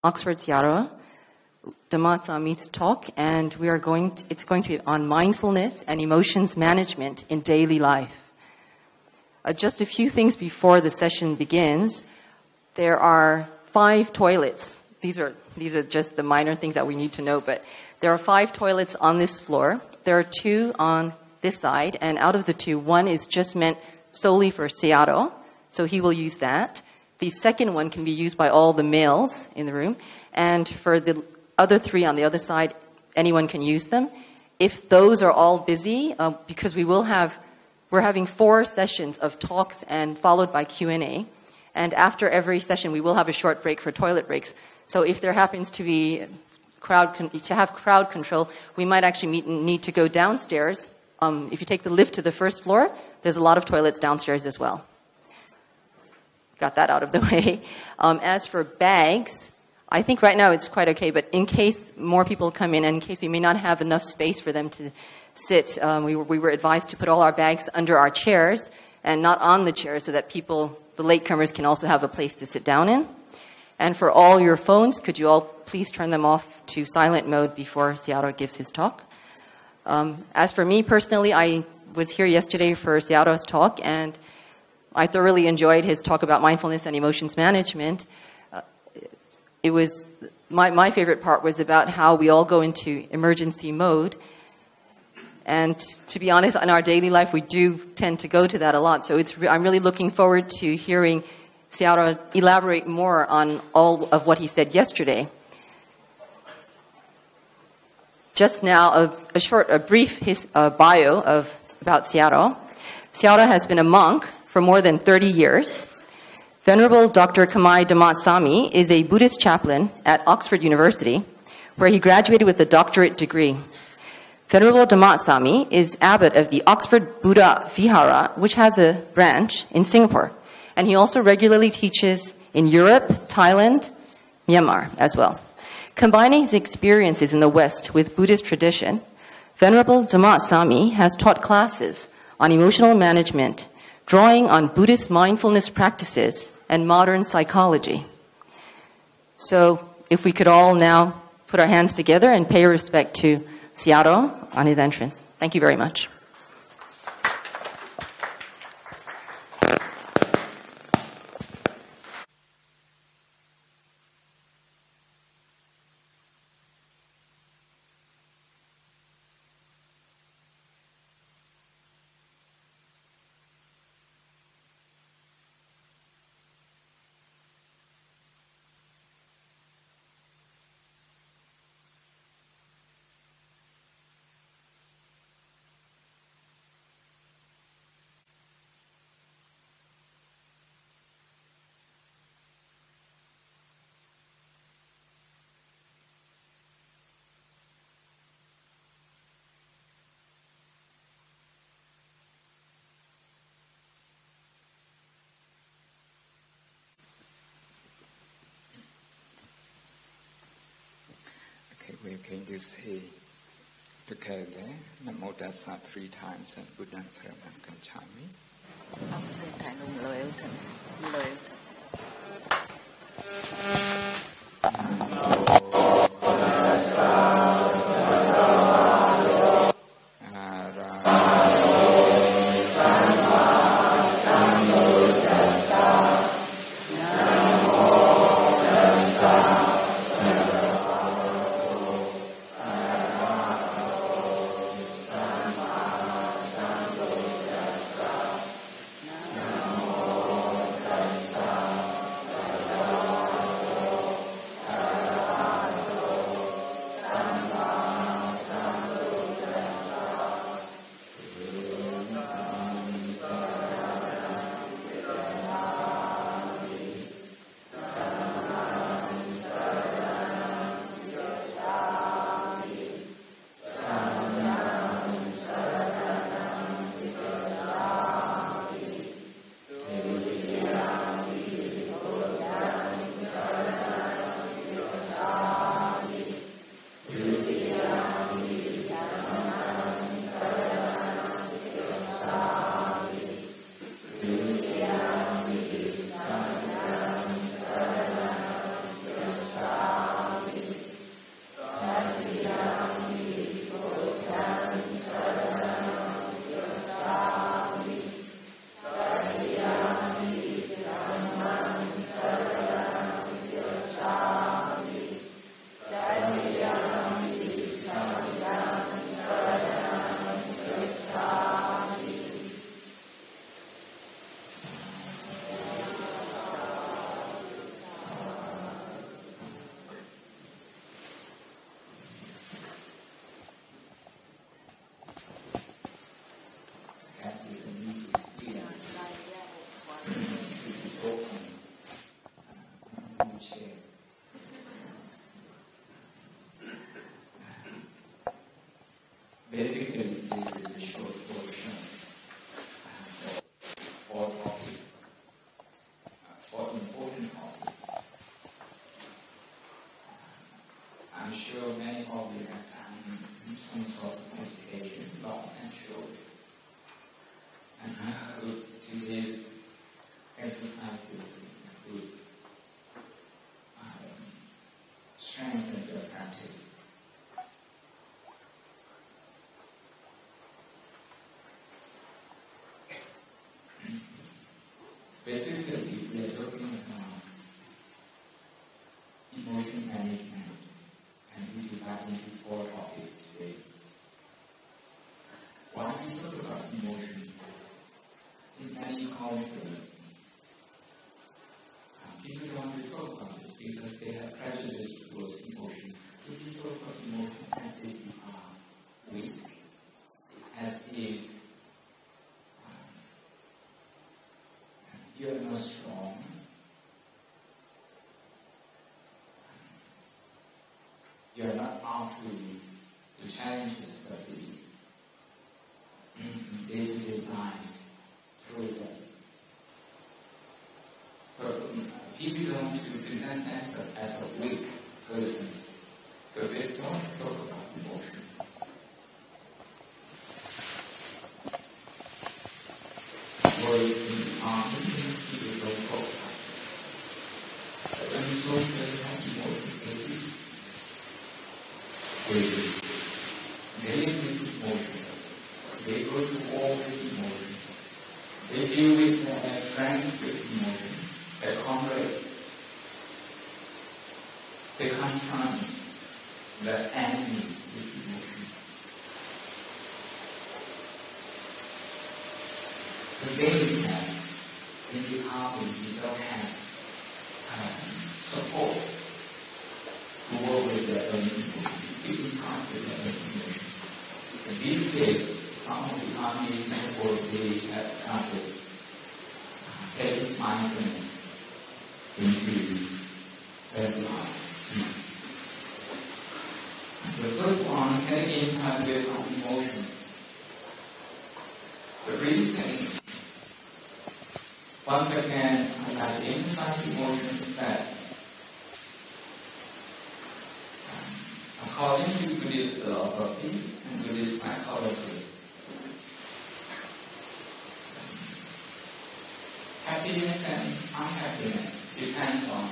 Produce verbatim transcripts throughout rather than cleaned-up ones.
Oxford Seattle, Damat Sami's talk, and we are going to, it's going to be on mindfulness and emotions management in daily life. Uh, just a few things before the session begins. There are five toilets. These are these are just the minor things that we need to know, but there are five toilets on this floor. There are two on this side, and out of the two, one is just meant solely for Seattle, so he will use that. The second one can be used by all the males in the room, and for the other three on the other side, anyone can use them. If those are all busy, uh, because we will have, we're having four sessions of talks and followed by Q and A, and after every session, we will have a short break for toilet breaks. So if there happens to be crowd con- to have crowd control, we might actually meet, need to go downstairs. Um, if you take the lift to the first floor, there's a lot of toilets downstairs as well. Got that out of the way. Um, as for bags, I think right now it's quite okay, but in case more people come in and in case we may not have enough space for them to sit, um, we, were, we were advised to put all our bags under our chairs and not on the chairs so that people, the latecomers, can also have a place to sit down in. And for all your phones, could you all please turn them off to silent mode before Seattle gives his talk? Um, as for me personally, I was here yesterday for Seattle's talk, and I thoroughly enjoyed his talk about mindfulness and emotions management. Uh, it was my, my favorite part was about how we all go into emergency mode. And to be honest, in our daily life, we do tend to go to that a lot. So it's re- I'm really looking forward to hearing Seattle elaborate more on all of what he said yesterday. Just now, a, a short, a brief his, uh, bio of about Seattle. Seattle has been a monk for more than thirty years. Venerable Doctor Kamai Damat Sami is a Buddhist chaplain at Oxford University, where he graduated with a doctorate degree. Venerable Damat Sami is abbot of the Oxford Buddha Vihara, which has a branch in Singapore. And he also regularly teaches in Europe, Thailand, Myanmar as well. Combining his experiences in the West with Buddhist tradition, Venerable Damat Sami has taught classes on emotional management, drawing on Buddhist mindfulness practices and modern psychology. So if we could all now put our hands together and pay respect to Seattle on his entrance. Thank you very much. We can do say together Namo Tassa three times and Buddha's Saranam Gacchami. I'm sure many of you have done some sort of meditation, long and short. And I hope today's exercises would um, strengthen your practice. Basically, we are talking about emotion management, and we divide into four topics today. Why we talk about emotion? In many cultures, uh, people don't want to talk about it because they have prejudice towards emotion. So we talk about emotion as if you are weak, as if um, you are not strong. You are not up to the challenges that we in day-to-day life through them. So um, people don't want to present themselves as a weak person, so they don't talk about emotion. Or in the army, people don't talk about it. But when soldiers have emotion, they do. They live with emotion. They go to war with emotion. They deal with their friends with emotion, their comrades. They confront the enemy with emotion. Today, in the army, we don't have um, support to work with their own emotion. People can't with their own emotion. And these days, some of the army network they have started uh, taking mindfulness into their life. The first one, taking impact with our emotion. The reason, once again, I identify emotion is that um, according to Buddhist philosophy and Buddhist psychology, happiness and unhappiness depends on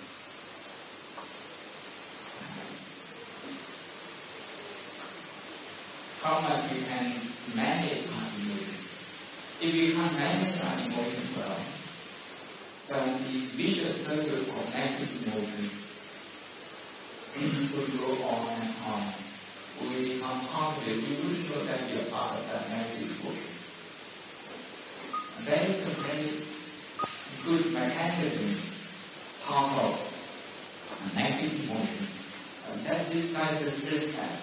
how much we can manage our emotion. If we can't manage our emotion well, then the vicious circle of negative emotion will go on and on. We will become positive. We wouldn't know that we are part of that negative emotion. And that is a very good mechanism part of negative emotion. And that describes the first step.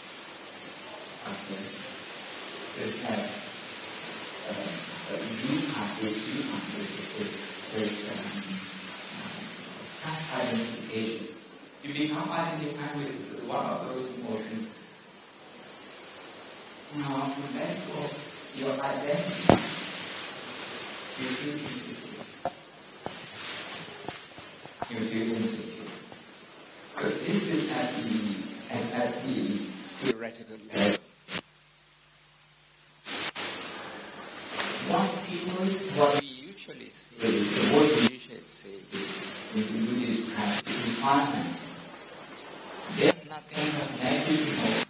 Okay. The step. Uh, you practice, you practice this um, self-identification. You become identified with one of those emotions. Now, to let go of your identity, you feel insecure. You feel insecure. So this is at the, at, at the theoretical level. What people, what we usually say, the word we usually say is, in the Buddhist practice, refinement. There is nothing but negative emotions.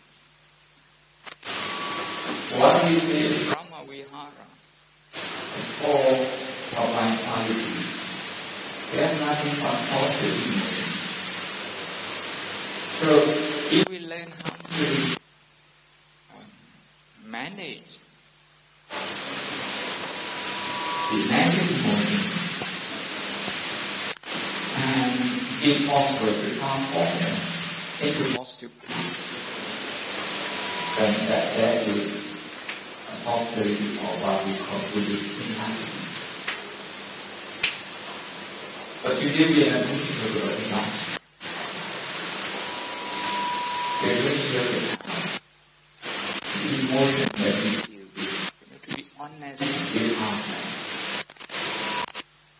What we say is Brahma Vihara, all of vitality. There is nothing but positive emotions. So, if we learn how to um, manage the negative emotions and if possible to transform them into positive emotions, then that, that is a possibility of what we call Buddhist enlightenment. But today we are going to talk about emotions. We are going to talk about the emotion that we feel with, to be honest with ourselves.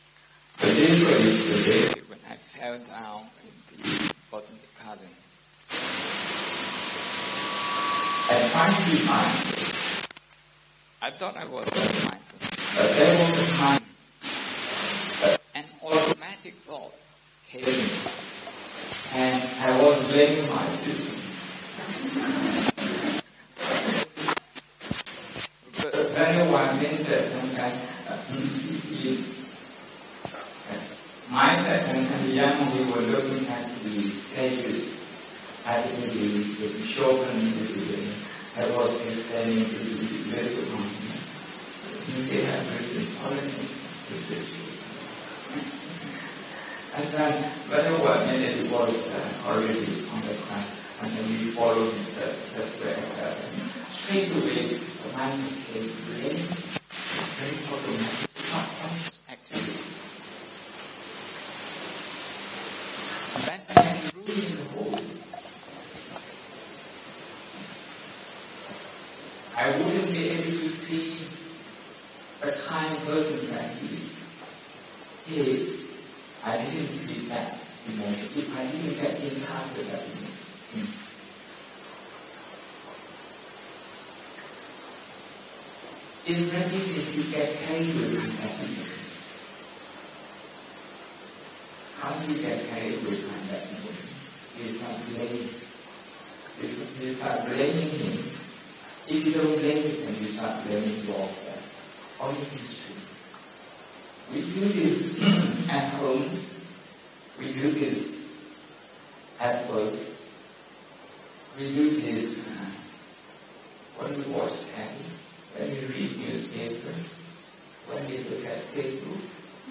The day is the day when I fell down in the bottom of the garden. I tried to be mindful. I thought I was very mindful. But there was a time An automatic thought came in. and I was blaming my system. But But very one minute, sometimes, mindset and young we were looking at the stages. I think the, the children, I was explaining to the rest of my they have written politics with this. And then, very one minute it was uh, already on the ground, and then we followed it. That's, that's where uh, straight away the mind came really, it's very automatic, subconscious activity. That can ruin the whole. I wouldn't be able to see a kind person like you. Hey, I didn't see that emotion. If I didn't get in touch with that emotion. In practice, you get carried away with that emotion. How do you get carried away with that emotion? You start blaming. You start blaming him. If you don't blame him, then you start blaming yourself. All it is true. We do this at home. We do this at work. We do this uh, when we watch T V, when we read newspaper, when we look at Facebook.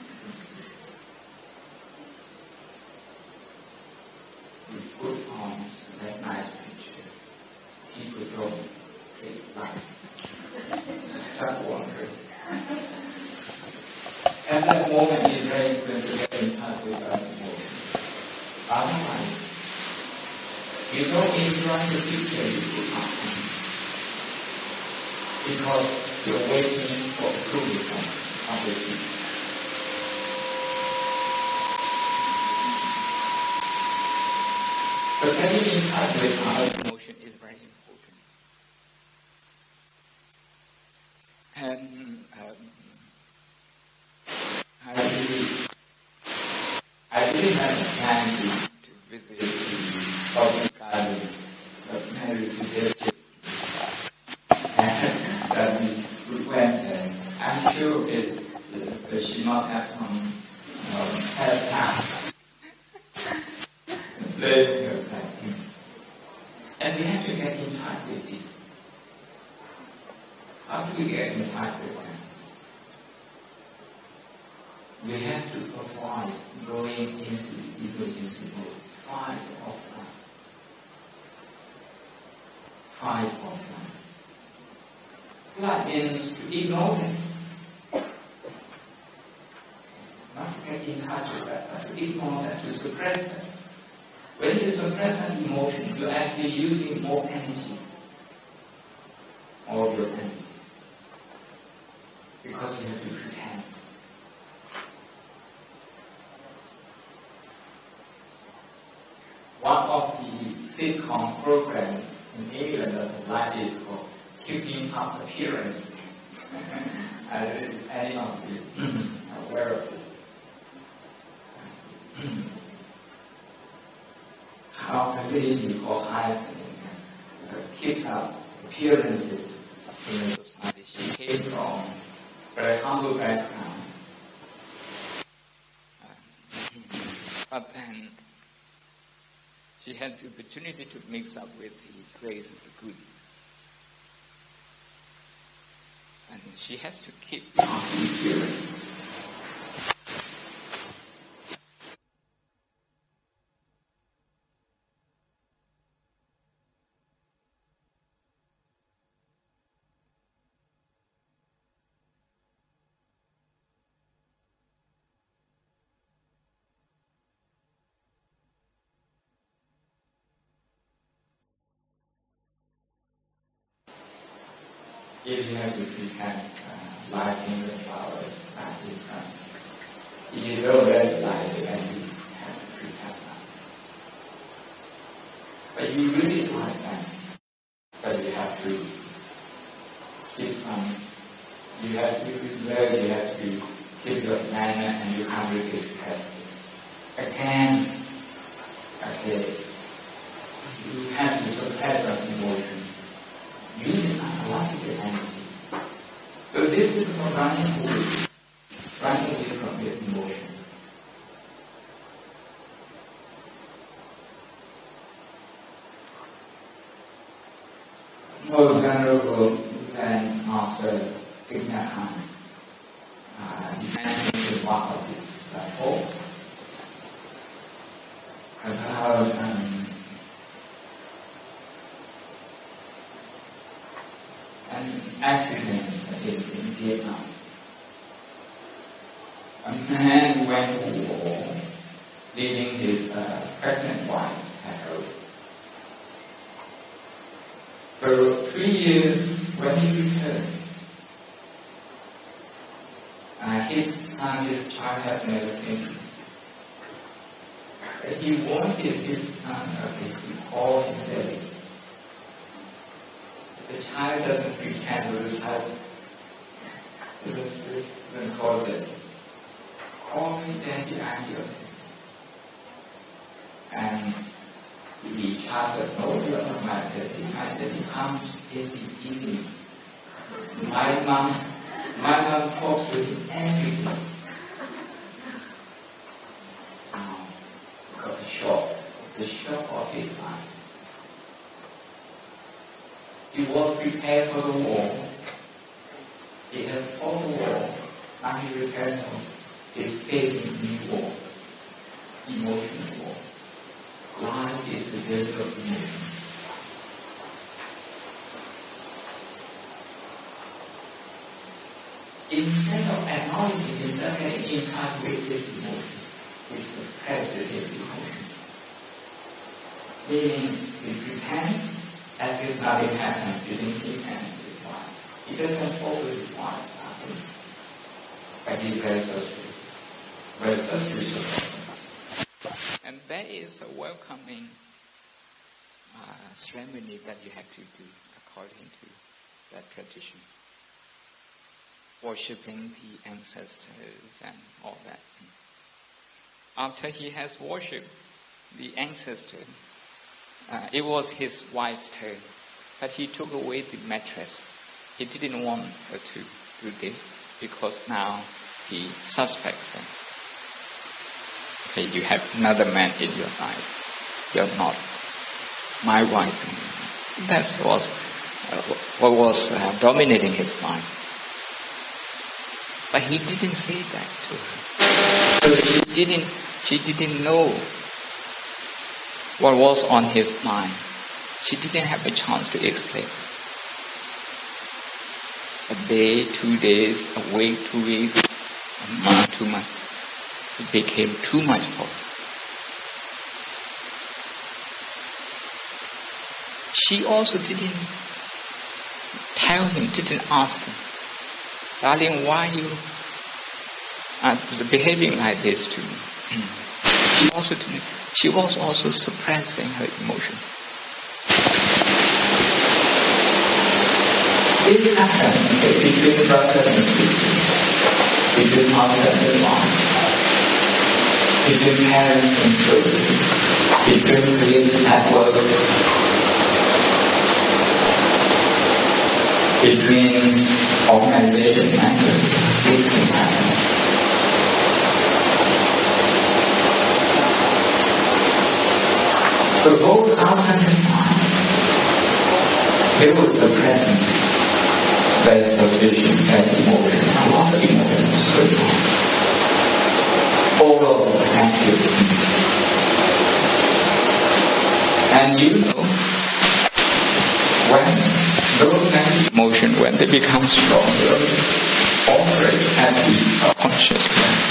We put on that nice picture. People don't take life. Just start wondering. At that moment, it's very important to get in touch with our emotions. Otherwise, you don't enjoy the picture you put on. Because you're waiting for approval of the picture. So getting in touch with our emotion is very important. And um, I really, I really had a plan to, to visit the public garden that Mary suggested. And that we, we went there. I'm sure it, uh, she must have some um, head time. And we have to get in touch with this. How do we get in touch with them? We have to avoid going into emergency mode. Fight offline. Fight offline. That means to ignore them. Not to get in touch with that, but to ignore that, to suppress that. When you suppress an emotion, you're actually using more energy. All your energy. Because you have to pretend. One of the sitcom programs in England that I like is called Keeping Up Appearances. I don't know if any of you are aware of it. How a lady called Hyde keeps up appearances in the society. She came from a very humble background. But then she had the opportunity to mix up with the grace of the good. And she has to keep on appearance. If you have to pretend uh, liking the flowers, that is fun. If you don't really like it, then you have to pretend that. But you really like them, but you have You have to be reserved, you have to keep your manner, and you can't really express it. Again, okay, you have to suppress your emotion. Using unlikely energy. So this is for running away, running away from your emotion. Most Venerable Zen Master Thich Nhat Hanh, uh, he mentioned one of his uh, talk about um, an accident in, in Vietnam. A man went to war, leaving his uh, pregnant wife at home. For three years, when he returned, uh, his son, his child has never seen him. But he wanted his son okay, to call him daddy. The child doesn't pretend to the child doesn't call daddy. Call me daddy, I'm here. And the child said, no, you are not my daddy. My daddy comes in the evening. My mom, my mom talks to him every day. Now, got the shock, the shock of his life. He was prepared for the war. He had fought the war. Now he returned home. He's facing new war, emotional war. Life is the build of emotion. Instead of acknowledging himself and integrate his emotion, he suppresses his emotion. Meaning, he pretends as if nothing happened, didn't he and his wife. He doesn't talk with his wife, but he's very sensitive. Very sensitive. And there is a welcoming uh, ceremony that you have to do according to that tradition. Worshipping the ancestors and all that. After he has worshipped the ancestor, uh, it was his wife's turn, but he took away the mattress. He didn't want her to do this because now he suspects her. Okay, you have another man in your life. You're not my wife. That was uh, what was uh, dominating his mind. But he didn't say that to her. So she didn't, she didn't know what was on his mind. She didn't have a chance to explain. A day, two days, a week, two weeks, a month, two months. It became too much for her. She also didn't tell him, didn't ask him, darling, why you are behaving like this to me? She also didn't. She was also suppressing her emotion. This happened between brothers and sisters, between husband and wife, between parents and children, between colleagues at work, between organization members. This can happen. So both husband and wife, they were suppressing their suspicion and emotion, a lot of emotions, all of the activity. And you know, when those Emotion, when they become stronger, operate at the conscious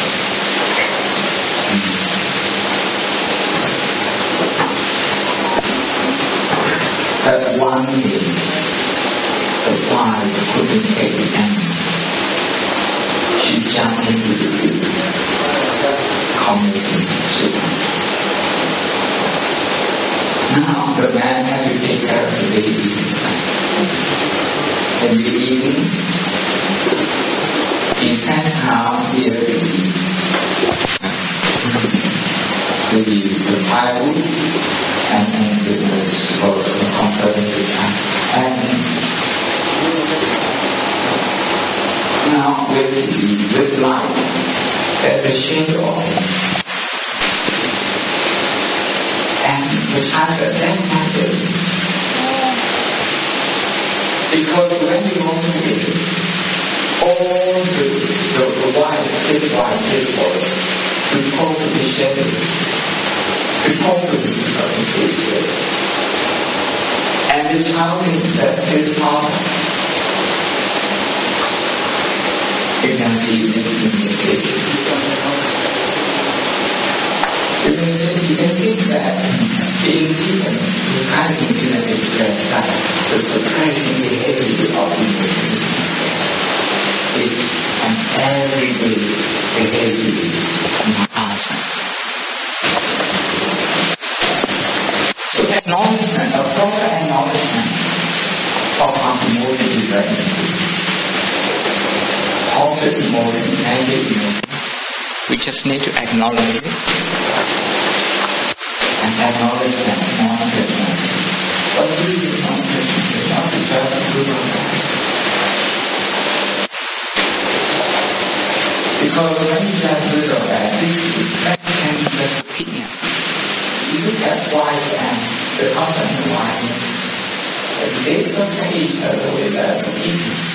that one day the wife couldn't take it anymore. She jumped into the river, committing suicide. Now the man had to take care of the baby. In the evening, sat down here with the, the, the firewood and, and it was, was comforting to time. And now with the with light, there's a shade on it. And the child said, that's not good. Because when you go to it, all the, the, the white, this white, this white, before to be shedded, before to be shaded. And the child thinks that's his father. You can see this in the page. You can, you can think that the incident, the kind of incident is that the surprising behavior of emotion is an everyday behavior in ourselves. So acknowledgement, a proper acknowledgement of our emotion is very important. Positive emotion, negative emotion. We just need to acknowledge it. And acknowledge that non-judgment. What is the non-judgment? It's not to judge good or bad. Because when you judge good or bad, that can be just opinion. You look at white and the husband and wife, they just hate each other with that opinion.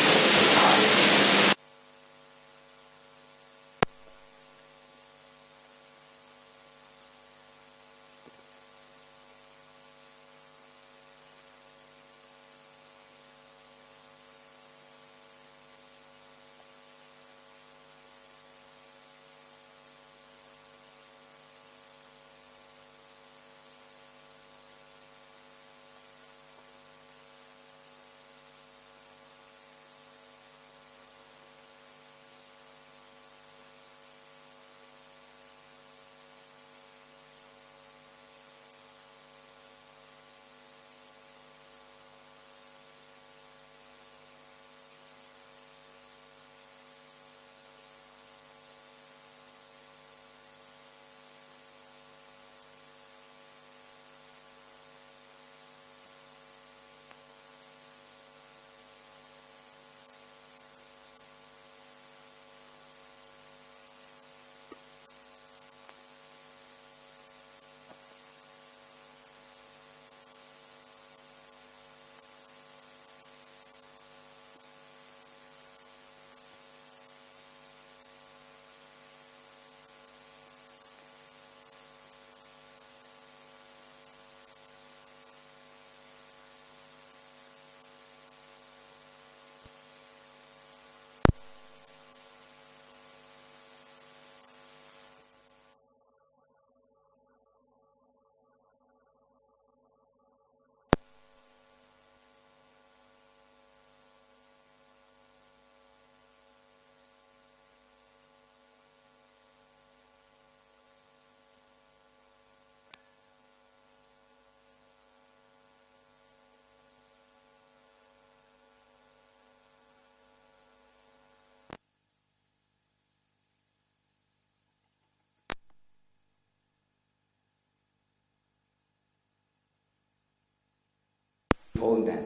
Hold that.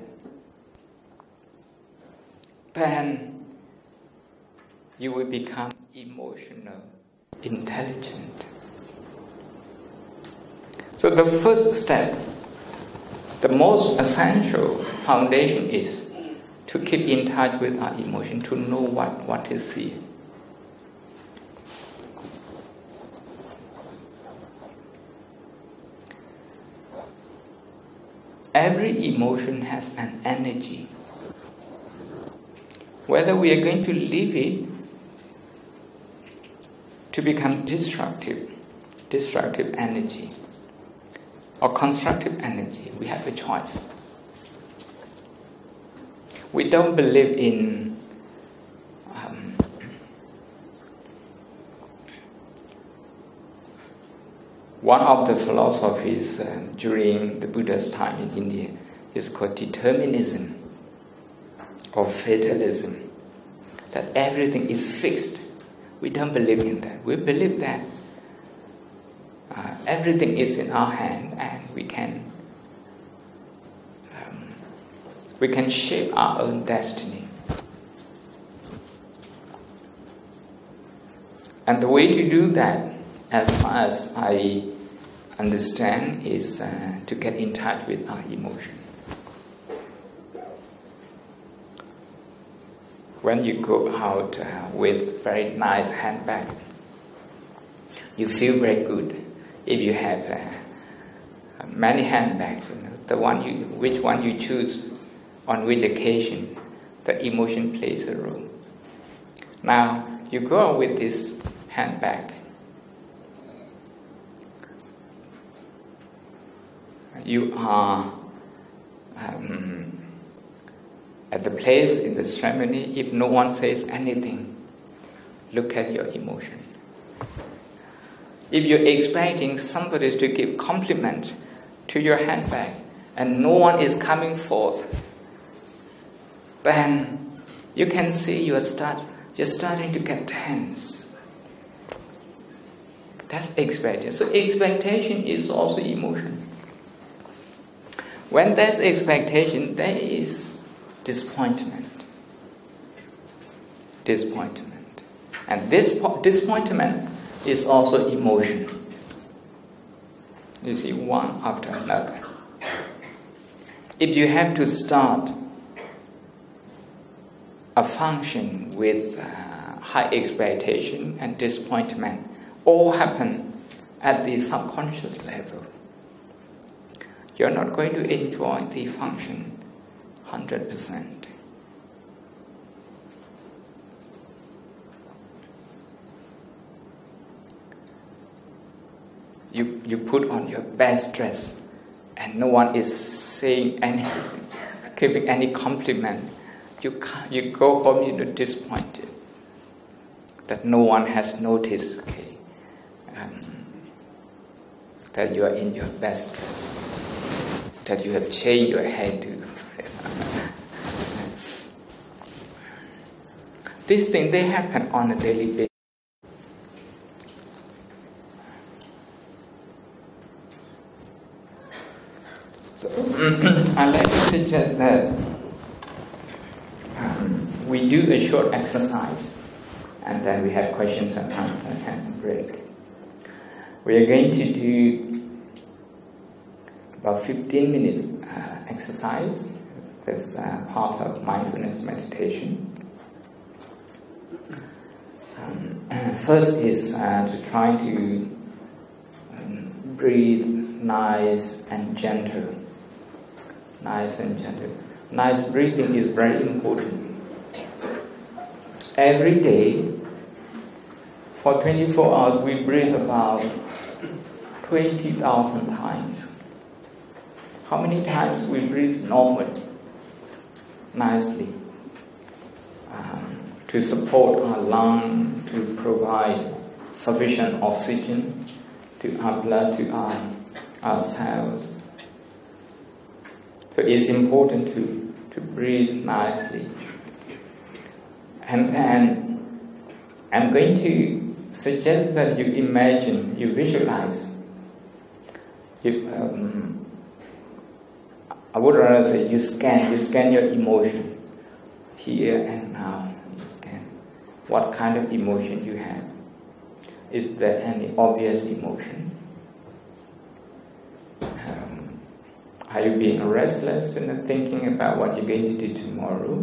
Then you will become emotional intelligent. So the first step, the most essential foundation is to keep in touch with our emotion, to know what, what is here. Every emotion has an energy. Whether we are going to leave it to become destructive, destructive energy, or constructive energy, we have a choice. We don't believe in um, one of the philosophies uh, during the Buddha's time in India is called determinism or fatalism. that everything is fixed. We don't believe in that. We believe that uh, everything is in our hand, and we can um, we can shape our own destiny. And the way to do that, as far as I understand, is uh, to get in touch with our emotion. When you go out uh, with very nice handbag, you feel very good. If you have uh, many handbags, you know, the one you, which one you choose, on which occasion, the emotion plays a role. Now, you go out with this handbag. You are um, at the place in the ceremony. If no one says anything, look at your emotion. If you're expecting somebody to give compliment to your handbag and no one is coming forth, then you can see you are start, you're starting to get tense. That's expectation. So expectation is also emotion. When there's expectation, there is disappointment. Disappointment. And this disappointment is also emotion. You see, one after another. If you have to start a function with uh, high expectation and disappointment, all happen at the subconscious level, you're not going to enjoy the function one hundred percent. You, you put on your best dress and no one is saying anything, giving any compliment. You, you go home, you're disappointed that no one has noticed, okay, um, that you are in your best dress, that you have changed your hair to. These things, they happen on a daily basis. So, I'd like to suggest that um, we do a short exercise and then we have questions and answers and break. We are going to do about fifteen minutes uh, exercise. That's uh, part of mindfulness meditation. Um, first is uh, to try to um, breathe nice and gentle. Nice and gentle. Nice breathing is very important. Every day, for twenty-four hours, we breathe about twenty thousand times. How many times we breathe normally, nicely, um, to support our lung, to provide sufficient oxygen to our blood, to our, our cells. So it's important to, to breathe nicely. And then I'm going to suggest that you imagine, you visualize. You, um, I would rather say you scan, you scan your emotion here and now. You scan what kind of emotion you have. Is there any obvious emotion? Um, are you being restless and thinking about what you're going to do tomorrow?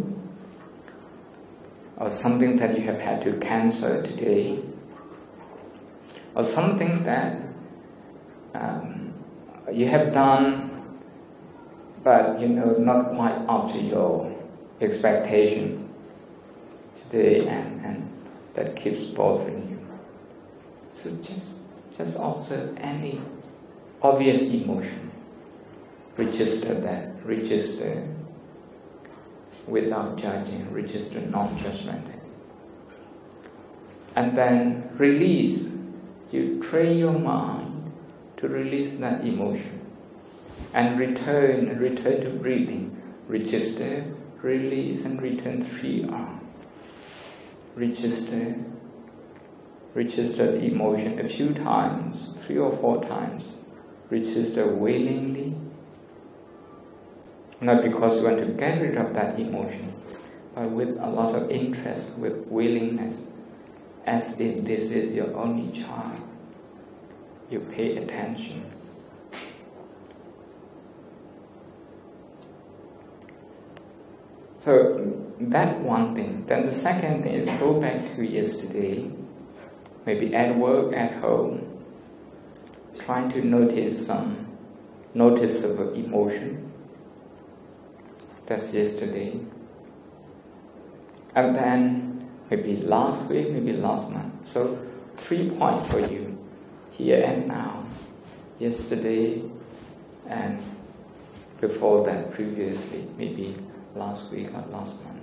Or something that you have had to cancel today? Or something that um, you have done but you know not quite up to your expectation today, and, and that keeps bothering you. So just just observe any obvious emotion. Register that. Register without judging. Register non-judgmental. And then release. You train your mind to release that emotion. And return, return to breathing. Register, release, and return three arms. register, register the emotion a few times, three or four times, register willingly, not because you want to get rid of that emotion, but with a lot of interest, with willingness, as if this is your only child. You pay attention. So that one thing. Then the second thing is go back to yesterday, maybe at work, at home, trying to notice some noticeable emotion. That's yesterday. And then maybe last week, maybe last month. So three points for you, here and now, yesterday and before that, previously, maybe last week or last month.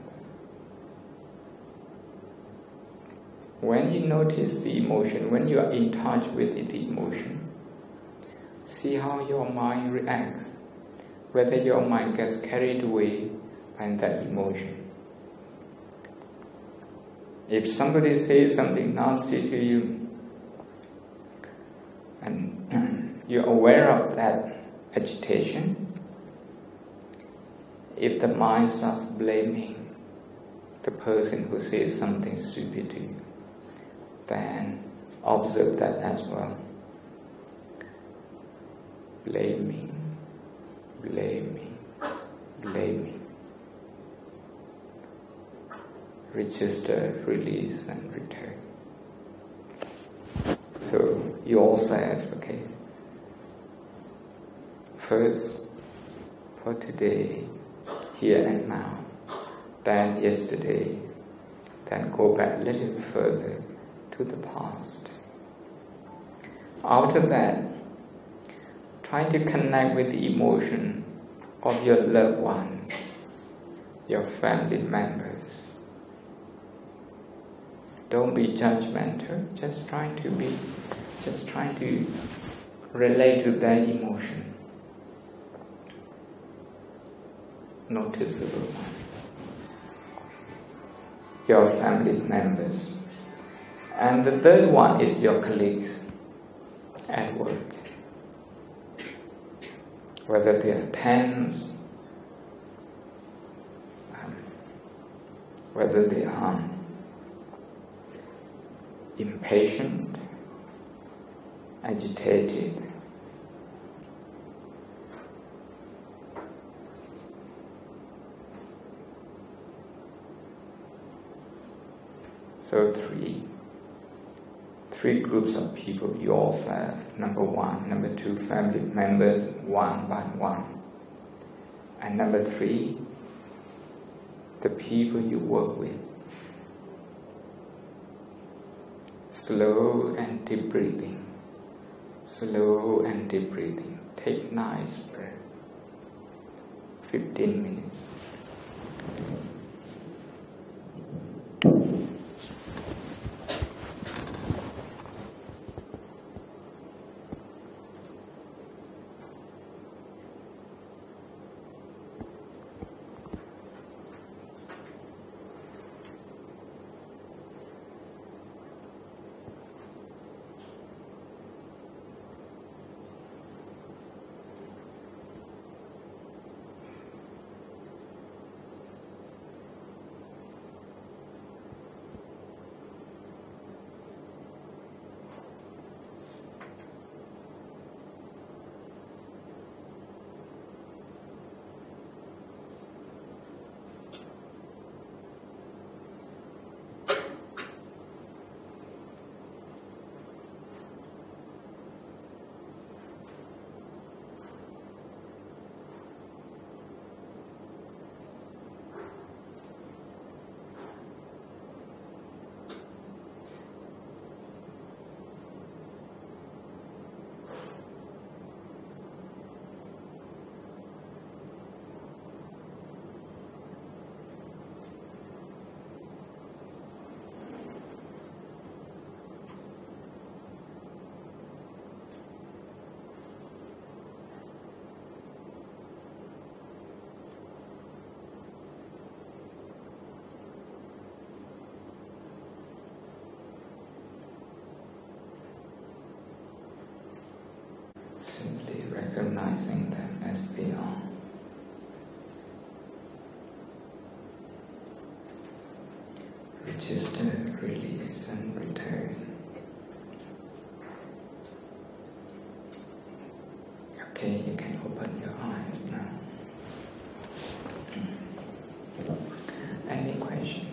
When you notice the emotion, when you are in touch with the emotion, see how your mind reacts, whether your mind gets carried away by that emotion. If somebody says something nasty to you, and you're aware of that agitation, if the mind starts blaming the person who says something stupid to you, then observe that as well. Blaming, blaming, blaming. Register, release, and return. So you all said, okay, first for today, here and now, then yesterday, then go back a little bit further to the past. After that, try to connect with the emotion of your loved ones, your family members. Don't be judgmental, just trying to be, just trying to relate to that emotion. Noticeable one. Your family members. And the third one is your colleagues at work. Whether they are tense, um, whether they are impatient, agitated. So three, three groups of people you all serve. Number one, number two, family members, one by one. And number three, the people you work with. Slow and deep breathing. Slow and deep breathing. Take nice breath. Fifteen minutes. recognizing them as they are. Register, release, and return. Okay, you can open your eyes now. Any question?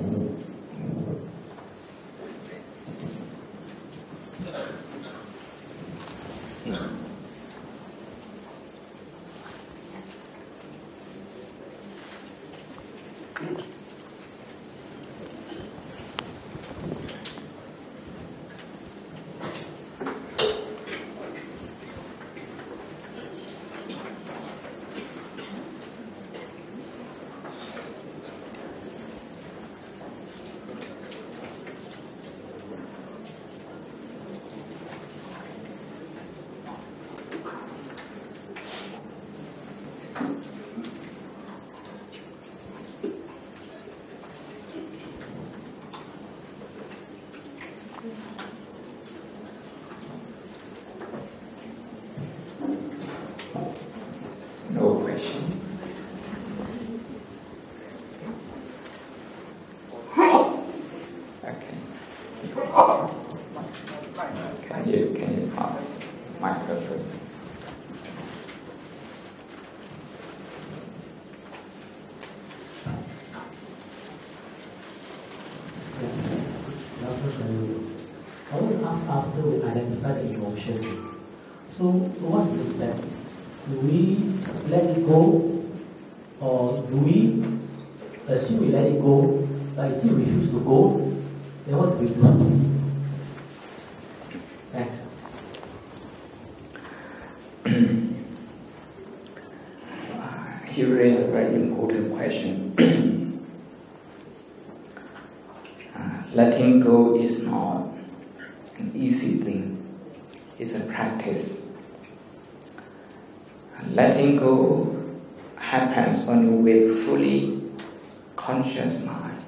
No question. Okay. Can you can you pass microphone? I want to ask, after we identify the emotion, so what's the next step? Do we let it go, or do we assume we let it go, but it still refuse to go? Then what do we do? Thanks. You raise a very important question. uh, letting go is not an easy thing. It's a practice. Letting go happens only with fully conscious mind.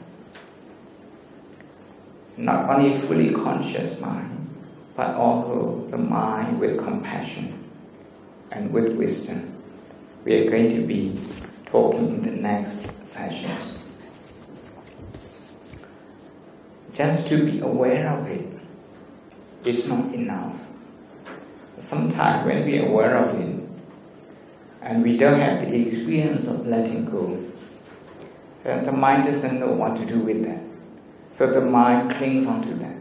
Not only fully conscious mind, but also the mind with compassion and with wisdom. We are going to be talking in the next sessions. Just to be aware of it is not enough. Sometimes when we are aware of it, and we don't have the experience of letting go, then the mind doesn't know what to do with that. So the mind clings onto that.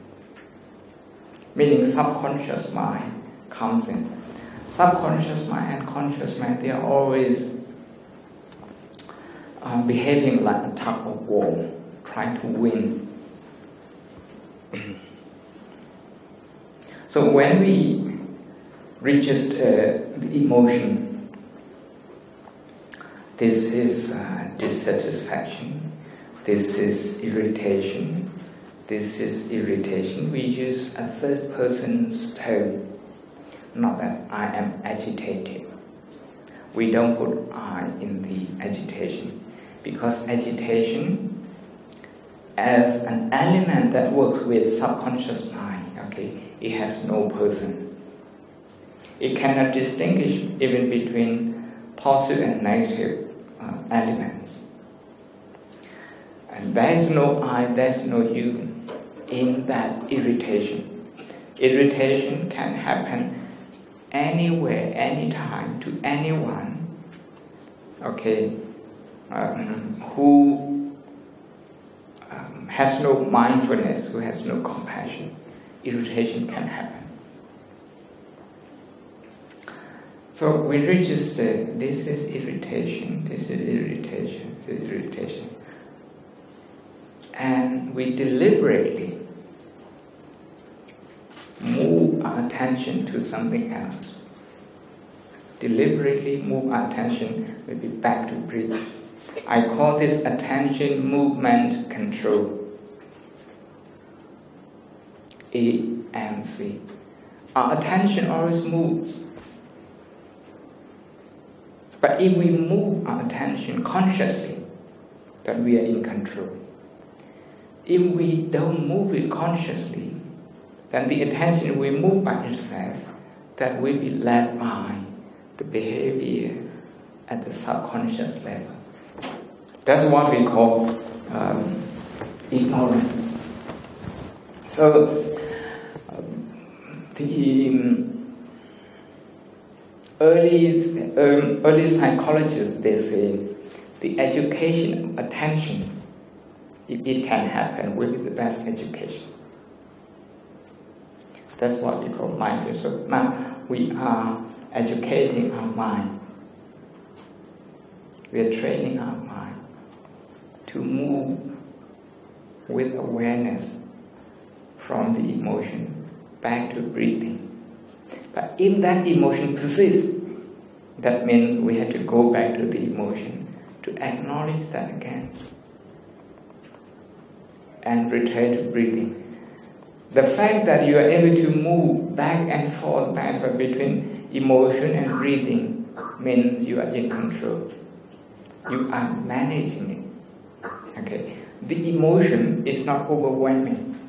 Meaning subconscious mind comes in. Subconscious mind and conscious mind, they are always uh, behaving like a tug of war, trying to win. So when we register the emotion, this is uh, dissatisfaction, this is irritation, this is irritation. We use a third person's tone, not that I am agitated. We don't put I in the agitation, because agitation as an element that works with subconscious mind, okay, it has no person. It cannot distinguish even between positive and negative Uh, elements. And there is no I, there is no you in that irritation. Irritation can happen anywhere, anytime, to anyone, okay, um, who um, has no mindfulness, who has no compassion. Irritation can happen. So we register, this is irritation, this is irritation, this is irritation. And we deliberately move our attention to something else. Deliberately move our attention maybe back to breathing. I call this attention movement control. A M C. Our attention always moves. But if we move our attention consciously, then we are in control. If we don't move it consciously, then the attention will move by itself, that will be led by the behavior at the subconscious level. That's what we call um, ignorance. So um, the um, early um, early psychologists, they say the education of attention, if it can happen, will be the best education. That's what we call mindfulness. So now we are educating our mind. We are training our mind to move with awareness from the emotion back to breathing. But if that emotion persists, that means we have to go back to the emotion to acknowledge that again and return to breathing. The fact that you are able to move back and forth, back and forth between emotion and breathing means you are in control. You are managing it. Okay. The emotion is not overwhelming.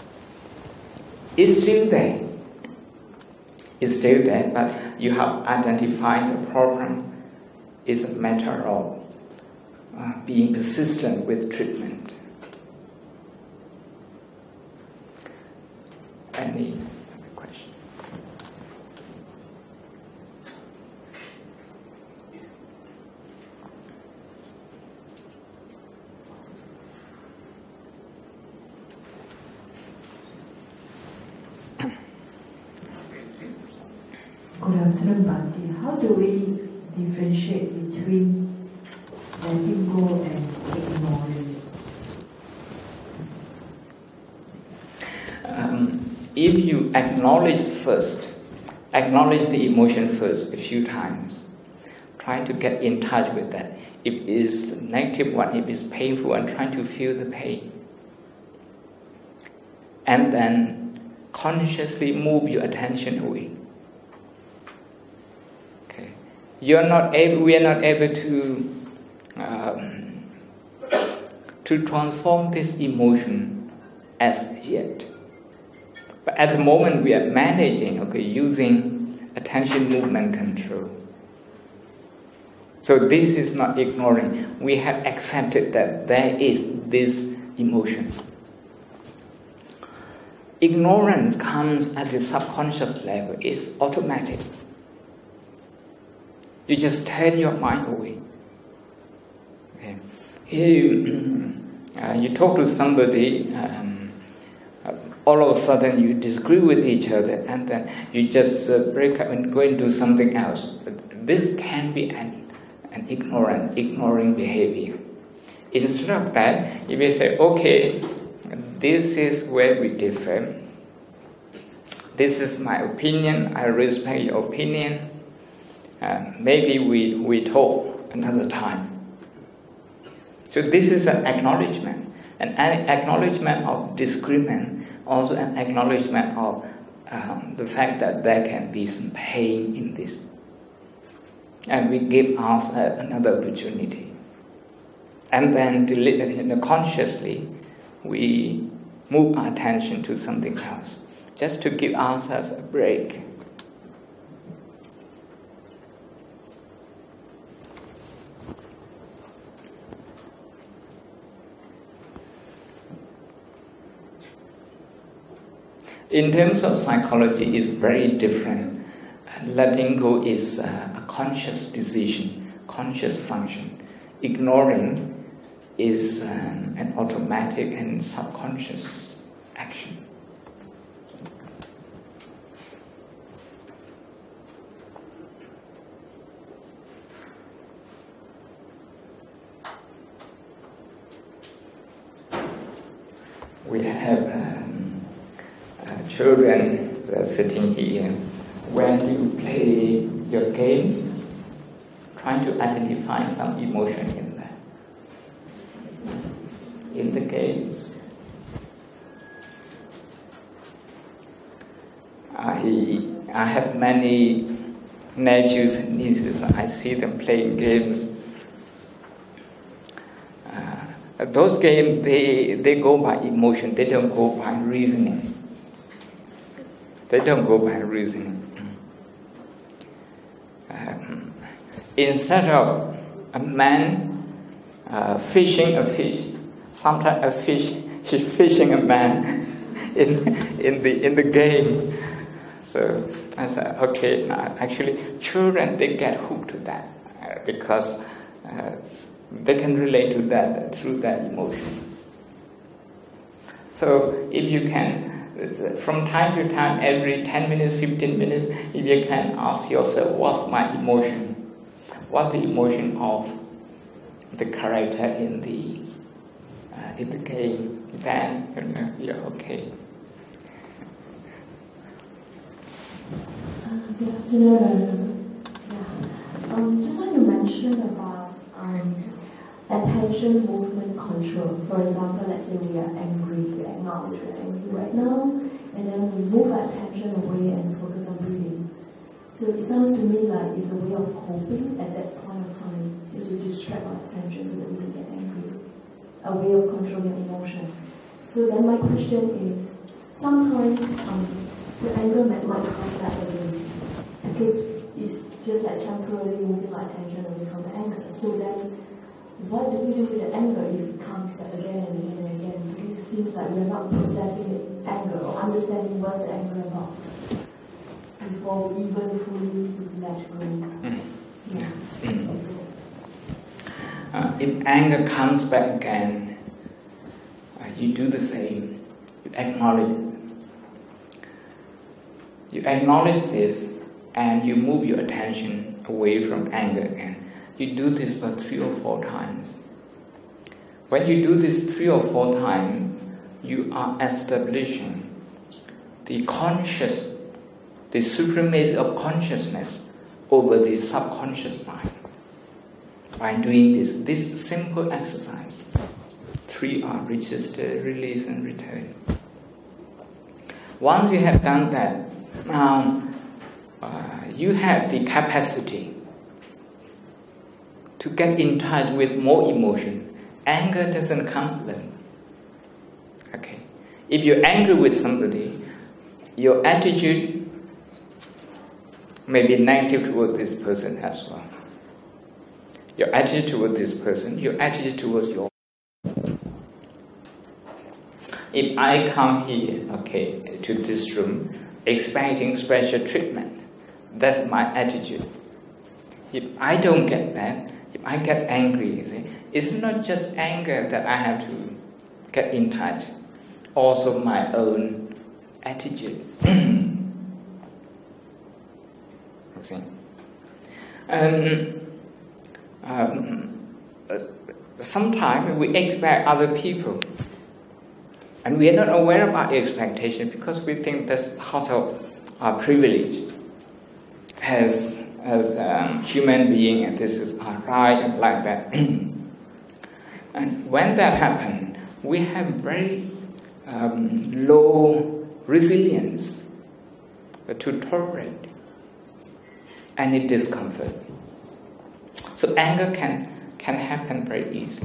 It's still there. It's still there, but you have identified the problem. It's a matter of uh, being persistent with treatment. Any other question? Good afternoon, Bhante. How do we differentiate between letting go and ignoring? Um, if you acknowledge first, acknowledge the emotion first a few times, try to get in touch with that. If it's a negative one, if it's painful, and try to feel the pain. And then consciously move your attention away. Okay. You're not able, we are not able to um, to transform this emotion as yet. But at the moment we are managing, okay, using attention movement control. So this is not ignoring. We have accepted that there is this emotion. Ignorance comes at the subconscious level. It's automatic. You just turn your mind away. Okay. You, uh, you talk to somebody, um, uh, all of a sudden you disagree with each other, and then you just uh, break up and go and do something else. This can be an, an ignorant, ignoring behavior. Instead of that, you may say, okay, this is where we differ. This is my opinion. I respect your opinion. Uh, maybe we, we talk another time. So this is an acknowledgement. An acknowledgement of disagreement, also an acknowledgement of um, the fact that there can be some pain in this. And we give ourselves another opportunity. And then you know, consciously, we move our attention to something else, just to give ourselves a break. In terms of psychology, it's very different. Letting go is uh, a conscious decision, conscious function. Ignoring is um, an automatic and subconscious action. We have um, uh, children that are sitting here. When you play your games, trying to identify some emotion in that. In the games, I I have many nephews and nieces. I see them playing games. Uh, those games, they they go by emotion. They don't go by reasoning. They don't go by reasoning. Uh, um, instead of a man uh, fishing a fish, sometimes a fish is fishing a man in in the in the game. So I said, okay, now actually children, they get hooked to that uh, because uh, they can relate to that through that emotion. So if you can, from time to time, every ten minutes, fifteen minutes, if you can ask yourself, what's my emotion? What's the emotion of the character in the uh, in the game? Then you know, you're okay. Uh, good afternoon. Yeah. Um, just like you mentioned about um, attention movement control. For example, let's say we are angry, we acknowledge we're angry right now, and then we move our attention away and focus on breathing. So it sounds to me like it's a way of coping at that point of time, just to distract our attention so that we can get angry. A way of controlling emotion. So then my question is, sometimes um, the anger might, might come back again, because it's just like temporarily moving our attention away from the anger. So then, what do we do with the anger if it comes back again and again and again? Because it seems like we're not processing the anger or understanding what's the anger about before we even fully let go. Yeah. Uh, if anger comes back again, uh, you do the same. You acknowledge it. You acknowledge this and you move your attention away from anger again. You do this for three or four times. When you do this three or four times, you are establishing the conscious, the supremacy of consciousness over the subconscious mind. By doing this, this simple exercise, three R, register, release, and return. Once you have done that, now uh, you have the capacity to get in touch with more emotion. Anger doesn't come alone. Okay. If you're angry with somebody, your attitude may be negative toward this person as well. Your attitude toward this person, your attitude towards your. If I come here, okay, to this room, expecting special treatment, that's my attitude. If I don't get that, if I get angry, you see, it's not just anger that I have to get in touch, also my own attitude. See? Um, um, sometimes we expect other people, and we are not aware of our expectation because we think that's part of our privilege as as um, human being, and this is our right and like that. And when that happens, we have very um, low resilience to tolerate any discomfort. So anger can can happen very easily.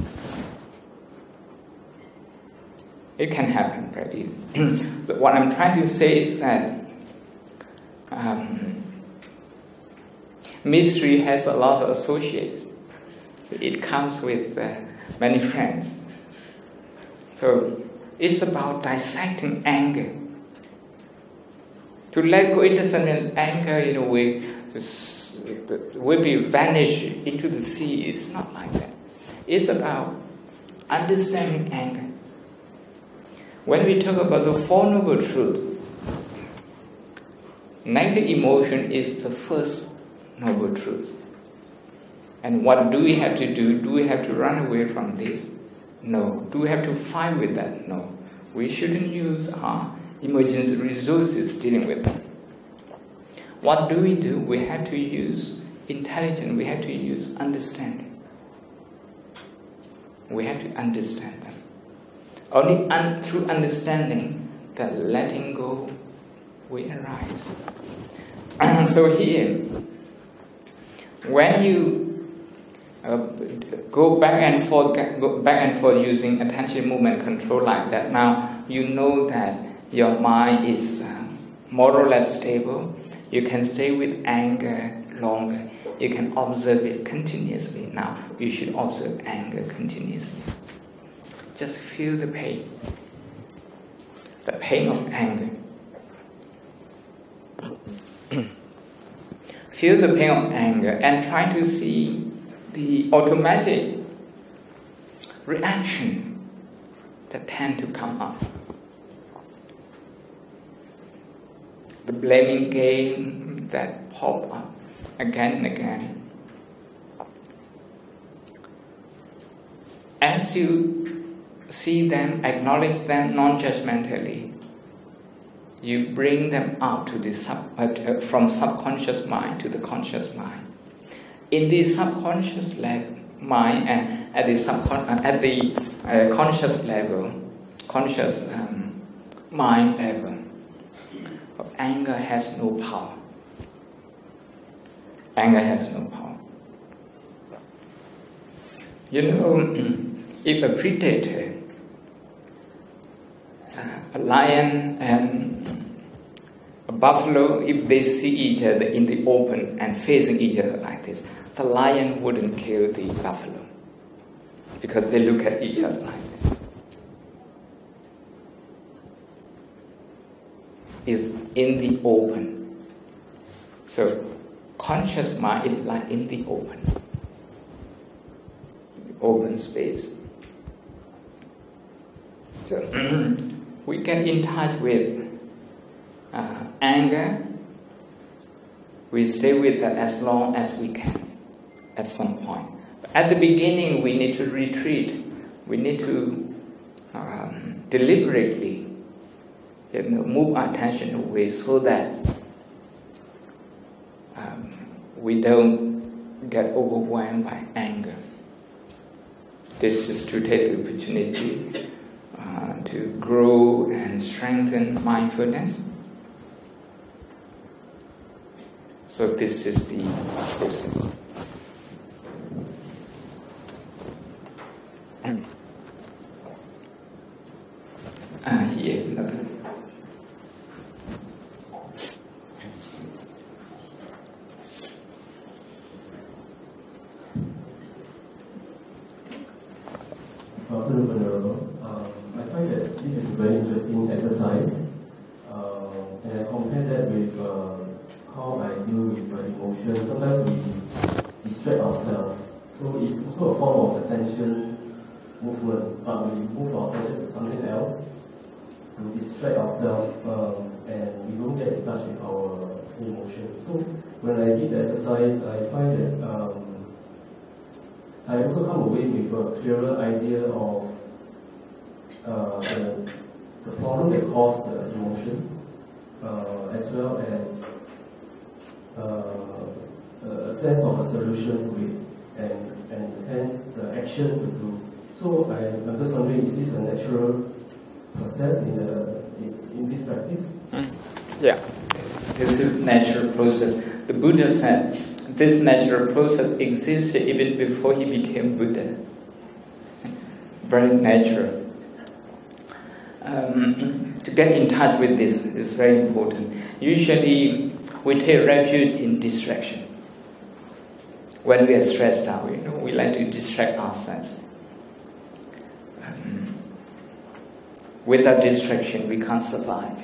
It can happen very easily. But what I'm trying to say is that um, mystery has a lot of associates. It comes with uh, many friends. So it's about dissecting anger. To let go, it doesn't mean anger in a way will be vanish into the sea. It's not like that. It's about understanding anger. When we talk about the Four Noble Truths, negative emotion is the first noble truth. And what do we have to do? Do we have to run away from this? No. Do we have to fight with that? No. We shouldn't use our emergency resources dealing with them. What do we do? We have to use intelligence. We have to use understanding. We have to understand them. Only un- through understanding that letting go will arise. So here, when you uh, go back and forth, go back and forth using attention movement control like that, now you know that your mind is uh, more or less stable. You can stay with anger longer. You can observe it continuously. Now you should observe anger continuously. Just feel the pain. The pain of anger. Feel the pain of anger and try to see the automatic reaction that tend to come up. The blaming game that pop up again and again. As you see them, acknowledge them non-judgmentally, you bring them up to the sub, uh, from subconscious mind to the conscious mind. In the subconscious level, mind and at the subcon- uh, at the uh, conscious level, conscious um, mind level, anger has no power. Anger has no power. You know, if a predator, a lion and a buffalo, if they see each other in the open and facing each other like this, the lion wouldn't kill the buffalo because they look at each other like this. It's in the open. So conscious mind is like in the open, open space. So we get in touch with uh, anger. We stay with that as long as we can at some point. But at the beginning, we need to retreat. We need to um, deliberately, you know, move our attention away so that um, we don't get overwhelmed by anger. This is to take the opportunity uh, to grow and strengthen mindfulness. So this is the process. Ah, yeah, no. Afternoon, Venerable. Um, I find that this is a very interesting exercise, uh, and I compare that with uh, how I deal with uh, emotions. Sometimes we distract ourselves, so it's also a form of attention movement, but we move our attention to something else, we distract ourselves, um, and we don't get in touch with our emotions. So when I did the exercise, I find that um, I also come away with a clearer idea of uh, the, the problem that caused the emotion, uh, as well as uh, a sense of a solution to it, and, and hence the action to do. So I, I'm just wondering, is this a natural process in, the, in, in this practice? Mm. Yeah, this is natural process. The Buddha said this natural process existed even before he became Buddha. Very natural. Um, to get in touch with this is very important. Usually we take refuge in distraction. When we are stressed out, you know, we like to distract ourselves. Um, without distraction, we can't survive.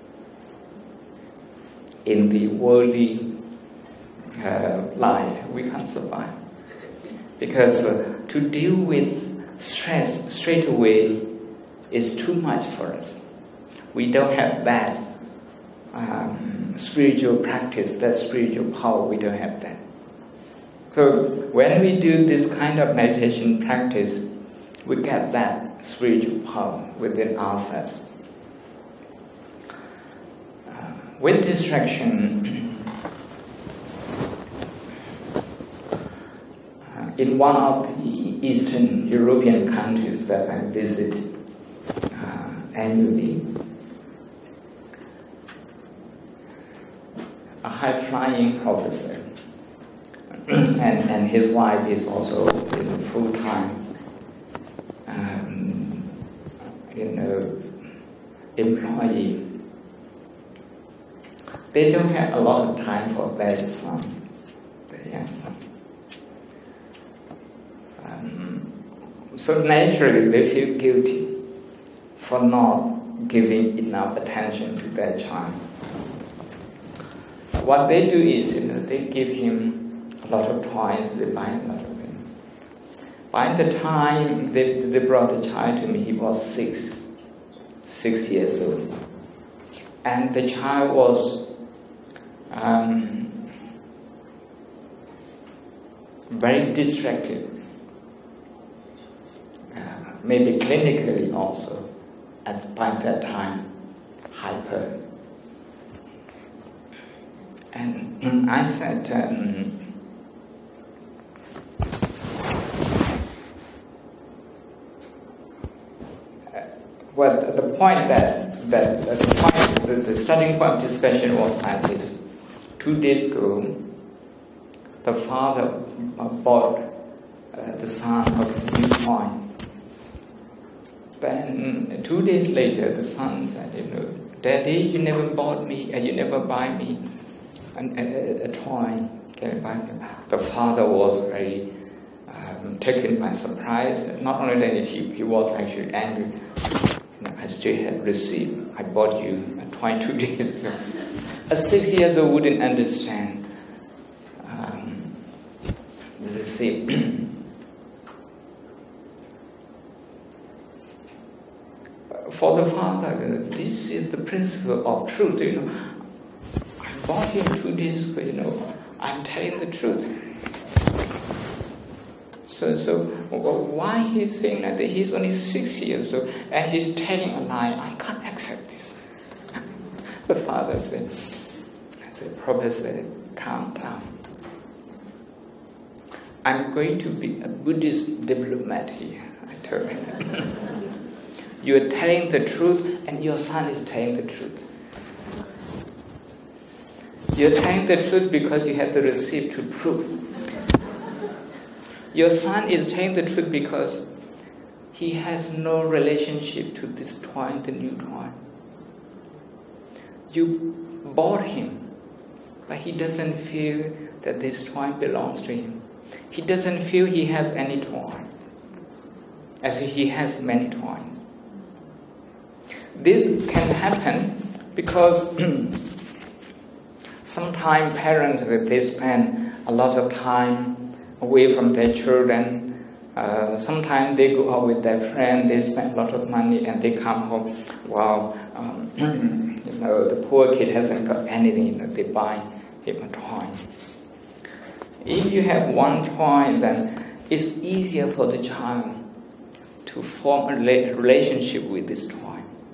In the worldly uh, life, we can't survive. Because uh, to deal with stress straight away is too much for us. We don't have that um, spiritual practice, that spiritual power, we don't have that. So when we do this kind of meditation practice, we get that spiritual power within ourselves. Uh, with distraction, uh, in one of the Eastern European countries that I visit uh, annually, a high-flying officer and, and his wife is also you know, full-time um, you know, employee. They don't have a lot of time for their son. Yes. Um, so naturally they feel guilty for not giving enough attention to their child. What they do is, you know, they give him a lot of toys, they buy a lot of things. By the time they, they brought the child to me, he was six, six years old. And the child was um, very distracted, uh, maybe clinically also, at by that time, hyper. And I said, um, well, the point that, that the, point, the, the starting point of discussion was like this. Two days ago, the father bought uh, the son a new toy. Then two days later, the son said, you know, Daddy, you never bought me, uh, you never buy me an, a, a toy. Can I buy you? The father was very um, taken by surprise. Not only that, he, he was actually angry. You know, I still had received. I bought you a toy two days ago. A six years old wouldn't understand um, the receipt. For the father, this is the principle of truth. You know, I bought him two days ago. You know, I'm telling the truth. So, so why he's saying that he's only six years old and he's telling a lie? I can't accept this. The father said, I said, Professor, calm down. I'm going to be a Buddhist diplomat here, I told him. You're telling the truth and your son is telling the truth. You're telling the truth because you have the receipt to prove. Your son is telling the truth because he has no relationship to this toy, the new toy. You bought him, but he doesn't feel that this toy belongs to him. He doesn't feel he has any toy, as he has many toys. This can happen because sometimes parents, they spend a lot of time away from their children. Uh, sometimes they go out with their friends, they spend a lot of money and they come home. Wow, um, you know, the poor kid hasn't got anything, you know, they buy him a toy. If you have one toy, then it's easier for the child to form a relationship with this toy.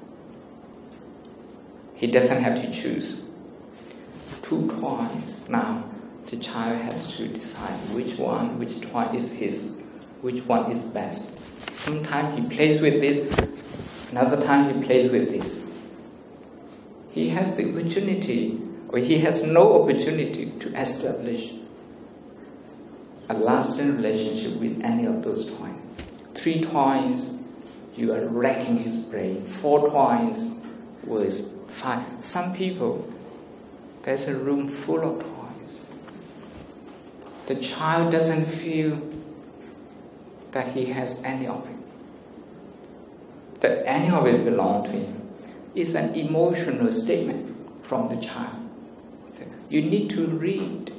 He doesn't have to choose two toys. Now, the child has to decide which one, which toy is his, which one is best. Sometimes he plays with this, another time he plays with this. He has the opportunity, or he has no opportunity to establish a lasting relationship with any of those toys. Three toys, you are wrecking his brain. Four toys with five. Some people, there's a room full of toys. The child doesn't feel that he has any of it, that any of it belongs to him. It's an emotional statement from the child. You need to read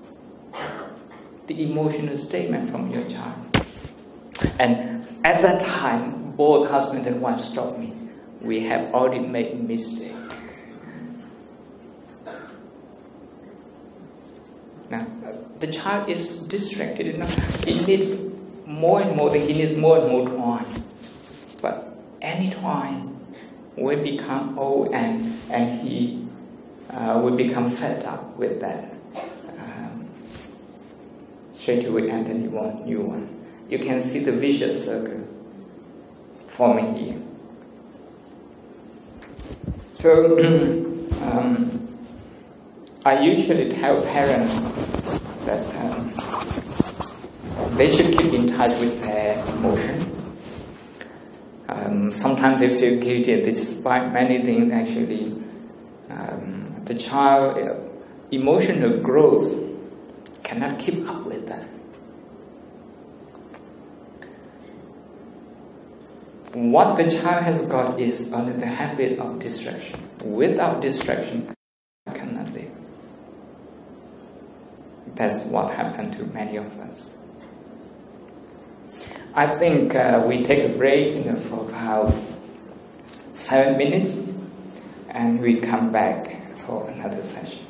the emotional statement from your child. And at that time, both husband and wife stopped me. We have already made a mistake. Now, the child is distracted enough. He needs more and more, he needs more and more toy. But any toy will become old and, and he uh, will become fed up with that. Um, straight away, and then you want new one. You can see the vicious circle forming here. So, um, I usually tell parents that um, they should keep in touch with their emotion. Um, sometimes they feel guilty despite many things. Actually, um, the child uh, emotional growth cannot keep up with that. What the child has got is only the habit of distraction. Without distraction, cannot live. That's what happened to many of us. I think uh, we take a break, you know, for about seven minutes, and we come back for another session.